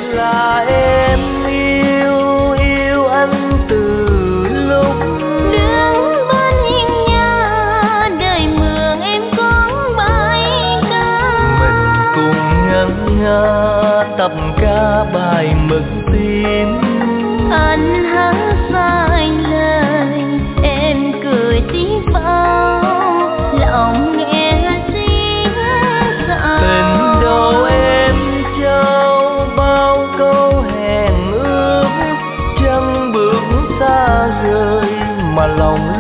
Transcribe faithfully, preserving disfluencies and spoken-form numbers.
là em yêu yêu anh từ lúc đứng bên hiên nhà đời mưa em con bài ca. mình cùng ngân nga tập ca bài mực tim. Anh hát sai lời em cười tiếng bao lòng nghe tiếng xa. Tình đâu em trao bao câu hẹn ước, chân bước xa rời mà lòng